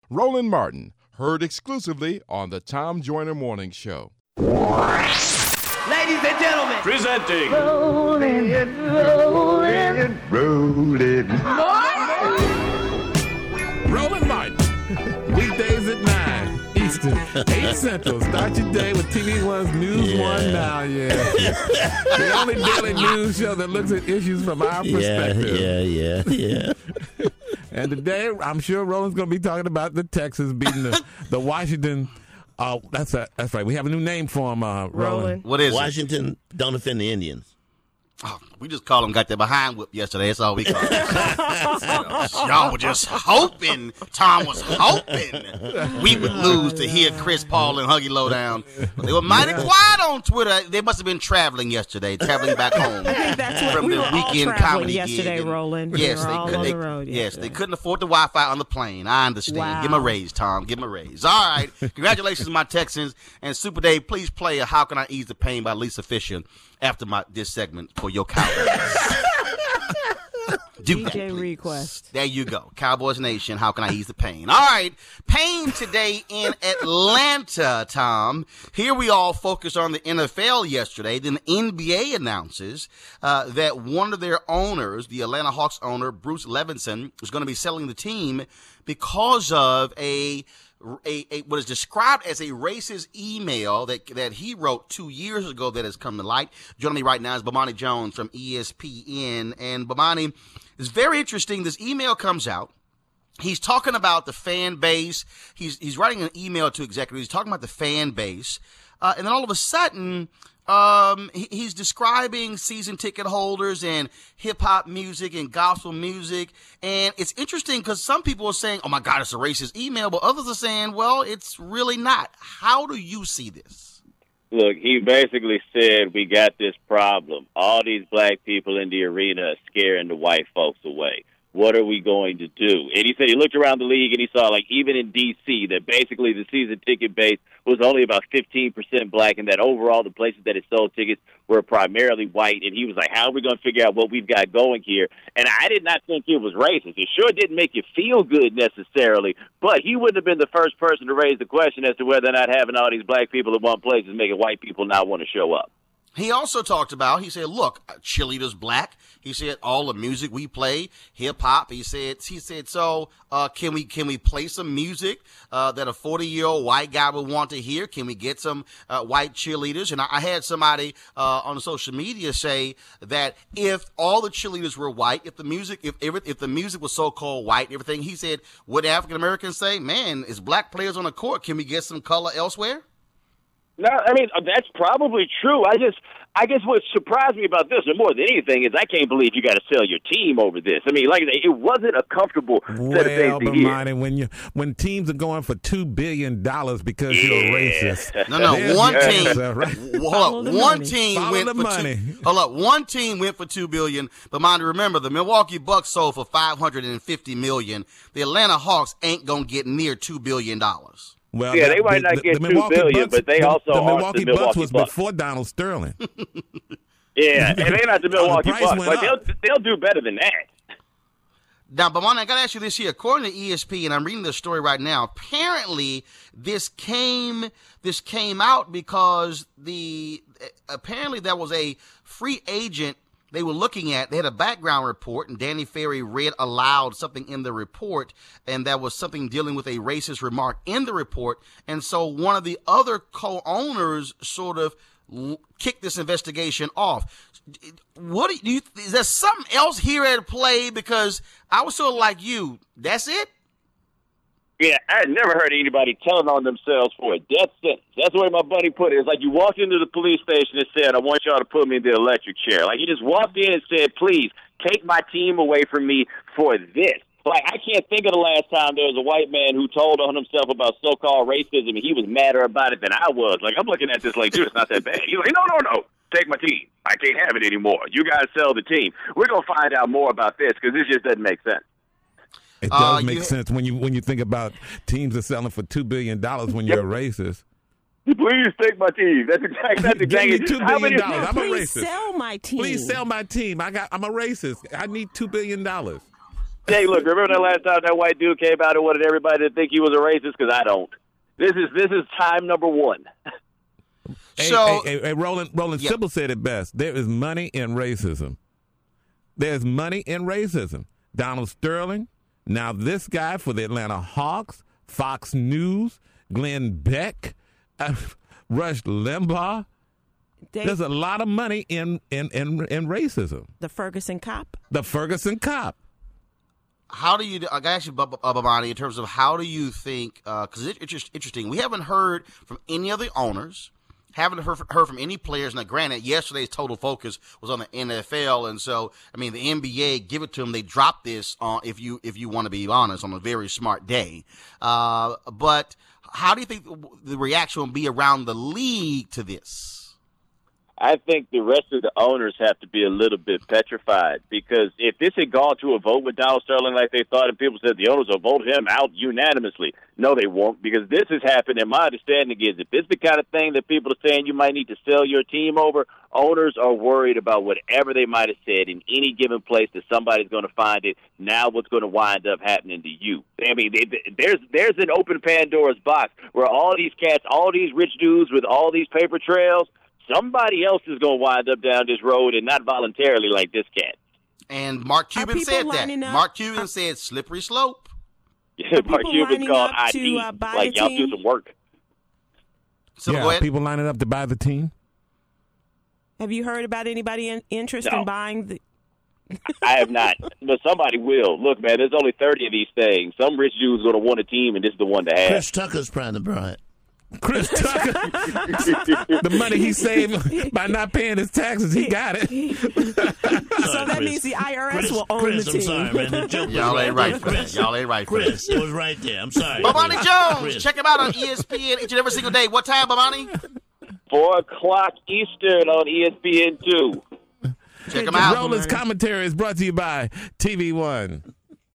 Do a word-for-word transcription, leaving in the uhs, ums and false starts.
Roland Martin, heard exclusively on the Tom Joyner Morning Show. Ladies and gentlemen, presenting Rolling, Rolling, Rolling. Roland Martin. Weekdays at nine Eastern, eight Central. Start your day with T V One's News Yeah. One Now. Yeah, the only daily news show that looks at issues from our perspective. Yeah, yeah, yeah, yeah. And today, I'm sure Roland's going to be talking about the Texans beating the, the Washington. Oh, uh, that's a, that's right. We have a new name for him, uh, Roland. Roland. What is Washington it? don't offend the Indians. Oh, we just called them, got their behind whipped yesterday. That's all we called them. Y'all were just hoping, Tom was hoping we would lose to hear Chris Paul and Huggy Lowdown. But they were mighty quiet on Twitter. They must have been traveling yesterday, traveling back home. I think that's what from we the were all weekend traveling comedy yesterday, gig. And Roland. Yes, we were they all could. on They, the road yes, yesterday. they couldn't afford the Wi-Fi on the plane. I understand. Wow. Give them a raise, Tom. Give them a raise. All right. Congratulations, my Texans. And Super Dave, please play a "How Can I Ease the Pain" by Lisa Fisher after my this segment for your Cowboys. Do D that, J please. request. There you go. Cowboys Nation, how can I ease the pain? All right. Pain today in Atlanta, Tom. Here we all focused on the N F L yesterday. Then the N B A announces uh, that one of their owners, the Atlanta Hawks owner, Bruce Levinson, is going to be selling the team because of a A, a what is described as a racist email that that he wrote two years ago that has come to light. Joining me right now is Bomani Jones from E S P N. And Bomani, it's very interesting. This email comes out. He's talking about the fan base. He's he's writing an email to executives. He's talking about the fan base. Uh, and then all of a sudden, um, he, he's describing season ticket holders and hip hop music and gospel music. And it's interesting because some people are saying, oh my God, it's a racist email. But others are saying, well, it's really not. How do you see this? Look, he basically said we got this problem. All these black people in the arena are scaring the white folks away. What are we going to do? And he said he looked around the league and he saw, like, even in D C, that basically the season ticket base was only about fifteen percent black, and that overall the places that it sold tickets were primarily white. And he was like, how are we going to figure out what we've got going here? And I did not think it was racist. It sure didn't make you feel good necessarily, but he wouldn't have been the first person to raise the question as to whether or not having all these black people in one place is making white people not want to show up. He also talked about, he said, look, cheerleaders black. He said all the music we play, hip hop. He said, he said, so uh, can we can we play some music uh, that a forty year old white guy would want to hear? Can we get some uh, white cheerleaders? And I, I had somebody uh, on social media say that if all the cheerleaders were white, if the music, if if, if the music was so called white, and everything, he said, would African Americans say, man, it's black players on the court? Can we get some color elsewhere? No, I mean, that's probably true. I just, I guess what surprised me about this, and more than anything, is I can't believe you got to sell your team over this. I mean, like it wasn't a comfortable well, set of things to hear. Bomani, when you when teams are going for two billion dollars because yeah. you're a racist. No, no, There's one your team. answer, right? Hold up, one money. team Follow went the for money. two. Hold up, one team went for two billion. But mind, remember, the Milwaukee Bucks sold for five hundred and fifty million. The Atlanta Hawks ain't gonna get near two billion dollars. Well, Yeah, the, they might not the, get the two Milwaukee billion, Bucks, but they the, also the aren't Milwaukee the Bucks Milwaukee was Bucks. before Donald Sterling. Yeah, and they're not the Milwaukee price Bucks, went but they'll up. they'll do better than that. Now, but I got to ask you this here. According to E S P, and I'm reading this story right now. Apparently, this came this came out because the apparently there was a free agent they were looking at. They had a background report, and Danny Ferry read aloud something in the report, and there was something dealing with a racist remark in the report. And so one of the other co-owners sort of kicked this investigation off. What do you, is there something else here at play? Because I was sort of like you. That's it? Yeah, I had never heard anybody telling on themselves for a death sentence. That's the way my buddy put it. It's like you walked into the police station and said, I want y'all to put me in the electric chair. Like, you just walked in and said, please, take my team away from me for this. Like, I can't think of the last time there was a white man who told on himself about so-called racism, and he was madder about it than I was. Like, I'm looking at this like, dude, it's not that bad. He's like, no, no, no. Take my team. I can't have it anymore. You guys sell the team. We're going to find out more about this because this just doesn't make sense. It does Uh, make you- sense when you when you think about teams are selling for two billion dollars when you're a racist. Please take my team. That's exactly. That's Give me exactly. two How billion many- dollars. I'm a Please racist. sell my team. Please sell my team. I got. I'm a racist. I need two billion dollars. Hey, look, remember that last time that white dude came out and wanted everybody to think he was a racist? Because I don't. This is this is time number one. Hey, So- hey, hey, hey, Roland, Roland Yeah. Sybil said it best. There is money in racism. There's money in racism. Donald Sterling, now this guy for the Atlanta Hawks, Fox News, Glenn Beck, uh, Rush Limbaugh. They, There's a lot of money in, in, in, in racism. the Ferguson cop. The Ferguson cop. How do you? I got to ask you, Bub- uh, Babani, in terms of how do you think? Because it's interest- interesting. We haven't heard from any of the owners. Haven't heard, heard from any players. Now, granted, yesterday's total focus was on the N F L, and so I mean, the N B A, give it to them. They dropped this on, if you if you want to be honest, on a very smart day. Uh, but how do you think the reaction will be around the league to this? I think the rest of the owners have to be a little bit petrified, because if this had gone to a vote with Donald Sterling like they thought, and people said the owners will vote him out unanimously, no, they won't, because this has happened. And my understanding is, if this is the kind of thing that people are saying you might need to sell your team over, owners are worried about whatever they might have said in any given place that somebody's going to find it. Now, what's going to wind up happening to you? I mean, they, they, there's there's an open Pandora's box where all these cats, all these rich dudes with all these paper trails. Somebody else is going to wind up down this road, and not voluntarily like this cat. And Mark Cuban people said that. lining up? Mark Cuban said slippery slope. Yeah, Mark people Cuban's lining called up I to, D. uh, buy Like, the y'all team? do some work. So go yeah, ahead. people lining up to buy the team. Have you heard about anybody in interest No. in buying the? I have not, but somebody will. Look, man, there's only thirty of these things. Some rich dude's going to want a team, and this is the one to have. Chris Tucker's trying to buy it. Chris Tucker, the money he saved by not paying his taxes, he got it. So that Chris. means the I R S Chris, will own Chris, the I'm team. sorry, man. The joke was Y'all ain't right there. for that. Chris, Y'all ain't right for Chris, that. it was right there. I'm sorry. Babani Chris. Jones, Chris. check him out on E S P N each and every single day. What time, Babani? Four o'clock Eastern on E S P N two. Check him out. Roland's commentary is brought to you by T V One.